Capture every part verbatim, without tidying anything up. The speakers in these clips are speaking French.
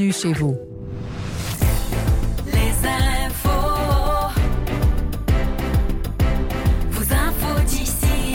bienvenue chez vous. Les infos, vos infos d'ici.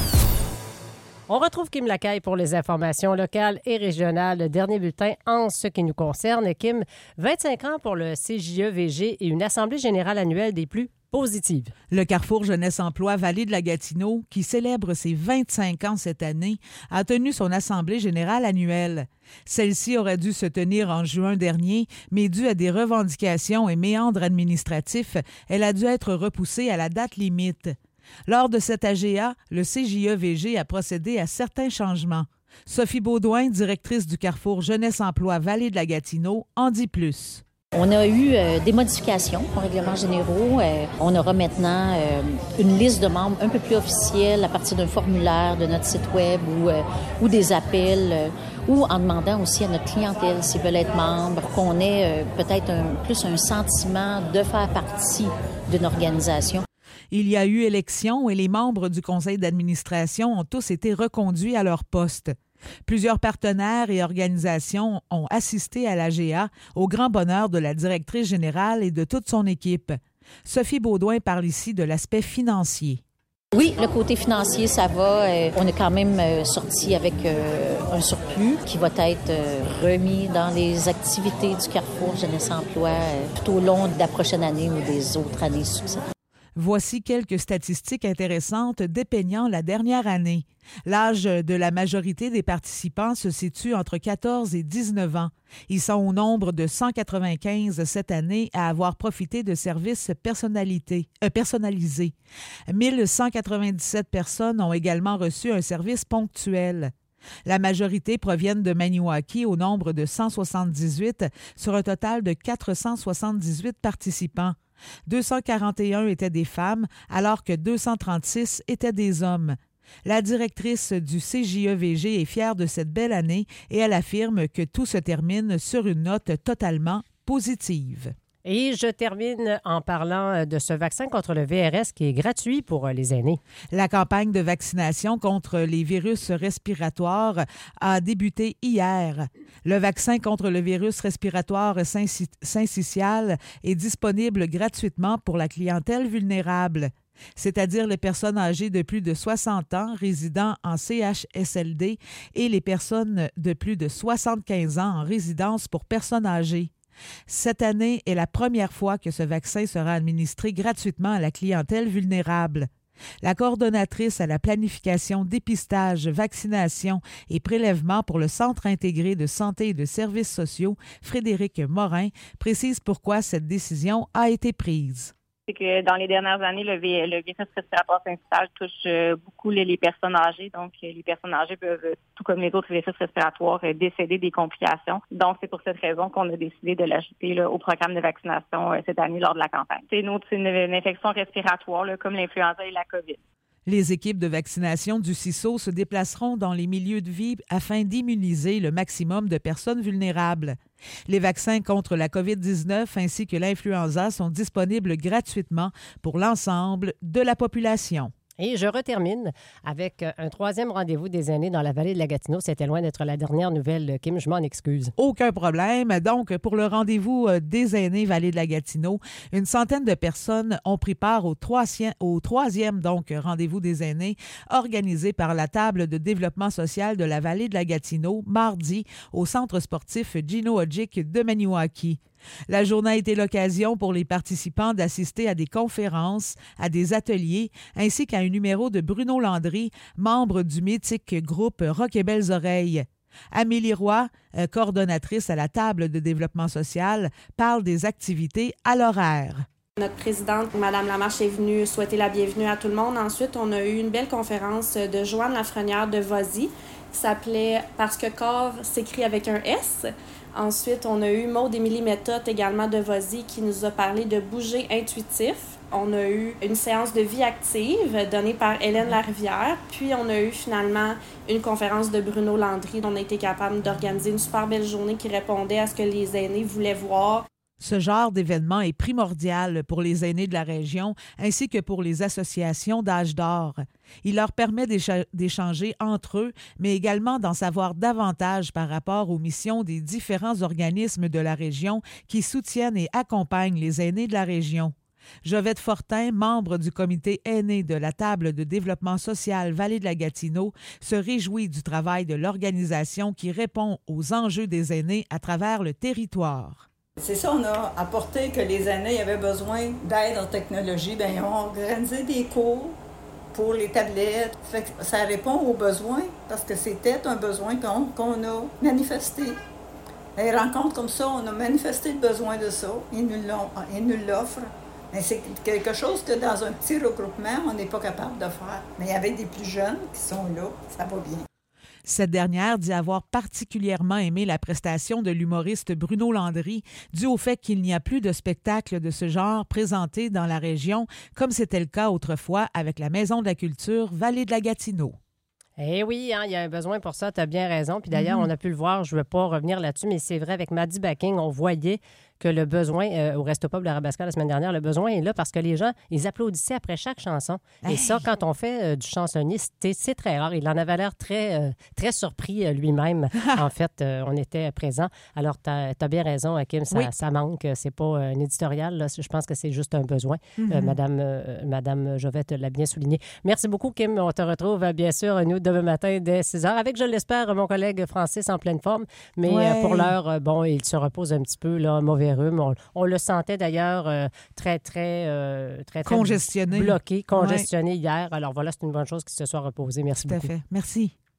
On retrouve Kim Lacaille pour les informations locales et régionales. Le dernier bulletin en ce qui nous concerne. Kim, vingt-cinq ans pour le C J E V G et une assemblée générale annuelle des plus positives. Le Carrefour Jeunesse Emploi Vallée de la Gatineau, qui célèbre ses vingt-cinq ans cette année, a tenu son assemblée générale annuelle. Celle-ci aurait dû se tenir en juin dernier, mais dû à des revendications et méandres administratifs, elle a dû être repoussée à la date limite. Lors de cet A G A, le C J E V G a procédé à certains changements. Sophie Baudouin, directrice du Carrefour Jeunesse Emploi Vallée de la Gatineau, en dit plus. On a eu euh, des modifications aux règlements généraux. Euh, on aura maintenant euh, une liste de membres un peu plus officielle à partir d'un formulaire de notre site web ou, euh, ou des appels euh, ou en demandant aussi à notre clientèle s'ils veulent être membres, qu'on ait euh, peut-être un, plus un sentiment de faire partie d'une organisation. Il y a eu élection et les membres du conseil d'administration ont tous été reconduits à leur poste. Plusieurs partenaires et organisations ont assisté à l'A G A au grand bonheur de la directrice générale et de toute son équipe. Sophie Baudouin parle ici de l'aspect financier. Oui, le côté financier, ça va. Euh, on est quand même euh, sorti avec euh, un surplus qui va être euh, remis dans les activités du Carrefour Jeunesse Emploi euh, tout au long de la prochaine année ou des autres années successives. Voici quelques statistiques intéressantes dépeignant la dernière année. L'âge de la majorité des participants se situe entre quatorze et dix-neuf ans. Ils sont au nombre de cent quatre-vingt-quinze cette année à avoir profité de services personnalité, euh, personnalisés. mille cent quatre-vingt-dix-sept personnes ont également reçu un service ponctuel. La majorité proviennent de Maniwaki au nombre de cent soixante-dix-huit sur un total de quatre cent soixante-dix-huit participants. deux cent quarante et un étaient des femmes, alors que deux cent trente-six étaient des hommes. La directrice du C J E V G est fière de cette belle année et elle affirme que tout se termine sur une note totalement positive. Et je termine en parlant de ce vaccin contre le V R S qui est gratuit pour les aînés. La campagne de vaccination contre les virus respiratoires a débuté hier. Le vaccin contre le virus respiratoire syncytial est disponible gratuitement pour la clientèle vulnérable, c'est-à-dire les personnes âgées de plus de soixante ans résidant en C H S L D et les personnes de plus de soixante-quinze ans en résidence pour personnes âgées. Cette année est la première fois que ce vaccin sera administré gratuitement à la clientèle vulnérable. La coordonnatrice à la planification, dépistage, vaccination et prélèvement pour le Centre intégré de santé et de services sociaux, Frédéric Morin, précise pourquoi cette décision a été prise. C'est que dans les dernières années, le, v- le virus respiratoire syncytial touche euh, beaucoup les, les personnes âgées. Donc, euh, les personnes âgées peuvent, euh, tout comme les autres virus respiratoires, euh, décéder des complications. Donc, c'est pour cette raison qu'on a décidé de l'ajouter là, au programme de vaccination euh, cette année lors de la campagne. C'est une, autre, c'est une, une infection respiratoire là, comme l'influenza et la COVID. Les équipes de vaccination du C I S O se déplaceront dans les milieux de vie afin d'immuniser le maximum de personnes vulnérables. Les vaccins contre la covid dix-neuf ainsi que l'influenza sont disponibles gratuitement pour l'ensemble de la population. Et je retermine avec un troisième rendez-vous des aînés dans la vallée de la Gatineau. C'était loin d'être la dernière nouvelle, Kim, je m'en excuse. Aucun problème. Donc, pour le rendez-vous des aînés vallée de la Gatineau, une centaine de personnes ont pris part au troisième, au troisième donc, rendez-vous des aînés organisé par la table de développement social de la vallée de la Gatineau, mardi, au centre sportif Gino Odjick de Maniwaki. La journée a été l'occasion pour les participants d'assister à des conférences, à des ateliers, ainsi qu'à un numéro de Bruno Landry, membre du mythique groupe Rock et Belles Oreilles. Amélie Roy, coordonnatrice à la table de développement social, parle des activités à l'horaire. Notre présidente, Mme Lamarche, est venue souhaiter la bienvenue à tout le monde. Ensuite, on a eu une belle conférence de Joanne Lafrenière de Vozy qui s'appelait « Parce que corps s'écrit avec un S ». Ensuite, on a eu Maude-Émilie Méthode également de Vozy qui nous a parlé de bouger intuitif. On a eu une séance de vie active donnée par Hélène Larivière. Puis, on a eu finalement une conférence de Bruno Landry. On a été capable d'organiser une super belle journée qui répondait à ce que les aînés voulaient voir. Ce genre d'événement est primordial pour les aînés de la région ainsi que pour les associations d'âge d'or. Il leur permet d'écha- d'échanger entre eux, mais également d'en savoir davantage par rapport aux missions des différents organismes de la région qui soutiennent et accompagnent les aînés de la région. Jovette Fortin, membre du comité aîné de la table de développement social Vallée de la Gatineau, se réjouit du travail de l'organisation qui répond aux enjeux des aînés à travers le territoire. C'est ça, on a apporté que les aînés avaient besoin d'aide en technologie. Bien, ils ont organisé des cours pour les tablettes. Fait que ça répond aux besoins parce que c'était un besoin qu'on, qu'on a manifesté. Les rencontres comme ça, on a manifesté le besoin de ça. Ils nous, l'ont, ils nous l'offrent. Mais c'est quelque chose que dans un petit regroupement, on n'est pas capable de faire. Mais avec des plus jeunes qui sont là, ça va bien. Cette dernière dit avoir particulièrement aimé la prestation de l'humoriste Bruno Landry, dû au fait qu'il n'y a plus de spectacles de ce genre présentés dans la région, comme c'était le cas autrefois avec la Maison de la culture Vallée de la Gatineau. Eh oui, hein, il y a un besoin pour ça, tu as bien raison. Puis d'ailleurs, Mm-hmm. on a pu le voir, je ne veux pas revenir là-dessus, mais c'est vrai, avec Maddie Backing, on voyait que le besoin, euh, au Resto Pub de Arabasca la semaine dernière, le besoin est là parce que les gens, ils applaudissaient après chaque chanson. Et Hey. ça, quand on fait euh, du chansonnier, c'est, c'est très rare. Il en avait l'air très, euh, très surpris euh, lui-même. En fait, euh, on était présents. Alors, tu as bien raison, Kim, ça, Oui. ça manque. C'est pas euh, un éditorial. Là. Je pense que c'est juste un besoin. Mm-hmm. Euh, Madame, euh, Madame Jovette l'a bien souligné. Merci beaucoup, Kim. On te retrouve, euh, bien sûr, nous, demain matin, dès six heures, avec, je l'espère, mon collègue Francis en pleine forme. Mais Ouais. euh, pour l'heure, euh, bon, il se repose un petit peu, là, mauvais rhume. On, on le sentait d'ailleurs euh, très, très, euh, très, très Congestionné. bloqué, congestionné hier. Alors voilà, c'est une bonne chose qu'il se soit reposé. Merci Tout à beaucoup. fait. Merci.